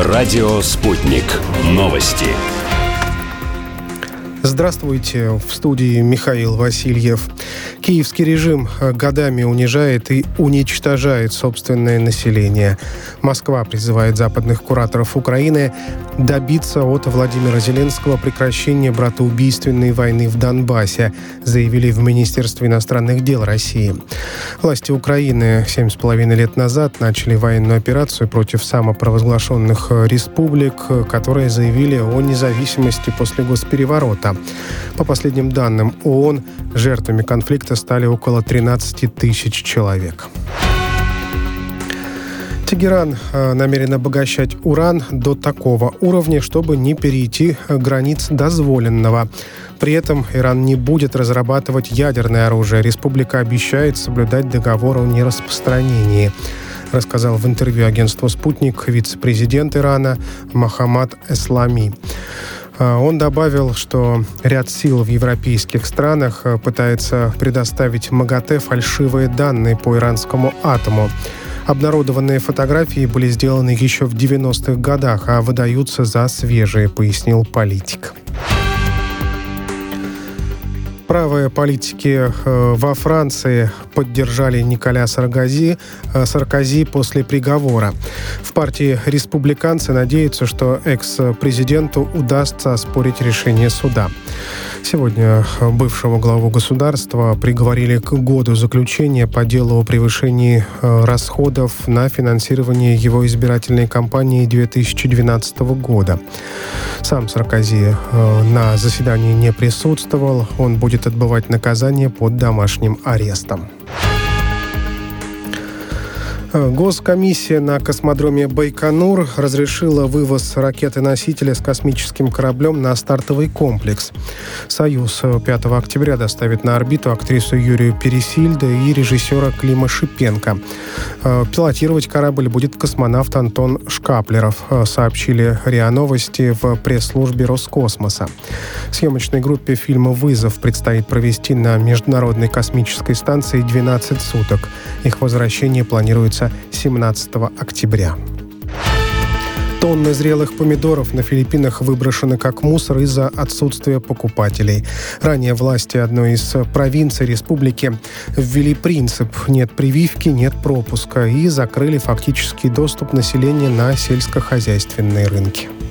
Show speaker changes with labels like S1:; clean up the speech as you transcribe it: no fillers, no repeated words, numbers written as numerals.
S1: Радио «Спутник». Новости.
S2: Здравствуйте, в студии Михаил Васильев. Киевский режим годами унижает и уничтожает собственное население. Москва призывает западных кураторов Украины добиться от Владимира Зеленского прекращения братоубийственной войны в Донбассе, заявили в Министерстве иностранных дел России. Власти Украины 7,5 лет назад начали военную операцию против самопровозглашенных республик, которые заявили о независимости после госпереворота. По последним данным ООН, жертвами конфликта стали около 13 тысяч человек. Тегеран намерен обогащать уран до такого уровня, чтобы не перейти границ дозволенного. При этом Иран не будет разрабатывать ядерное оружие. Республика обещает соблюдать договор о нераспространении, рассказал в интервью агентству «Спутник» вице-президент Ирана Мохаммад Эслами. Он добавил, что ряд сил в европейских странах пытается предоставить МАГАТЭ фальшивые данные по иранскому атому. Обнародованные фотографии были сделаны еще в 90-х годах, а выдаются за свежие, пояснил политик. Правые политики во Франции поддержали Николя Саркози после приговора. В партии республиканцы надеются, что экс-президенту удастся оспорить решение суда. Сегодня бывшего главу государства приговорили к году заключения по делу о превышении расходов на финансирование его избирательной кампании 2012 года. Сам Саркози на заседании не присутствовал. Он будет отбывать наказание под домашним арестом. Госкомиссия на космодроме Байконур разрешила вывоз ракеты-носителя с космическим кораблем на стартовый комплекс. «Союз» 5 октября доставит на орбиту актрису Юрию Пересильда и режиссера Клима Шипенко. Пилотировать корабль будет космонавт Антон Шкаплеров, сообщили РИА Новости в пресс-службе Роскосмоса. Съемочной группе фильма «Вызов» предстоит провести на Международной космической станции 12 суток. Их возвращение планируется 17 октября. Тонны зрелых помидоров на Филиппинах выброшены как мусор из-за отсутствия покупателей. Ранее власти одной из провинций республики ввели принцип «нет прививки, нет пропуска» и закрыли фактический доступ населения на сельскохозяйственные рынки.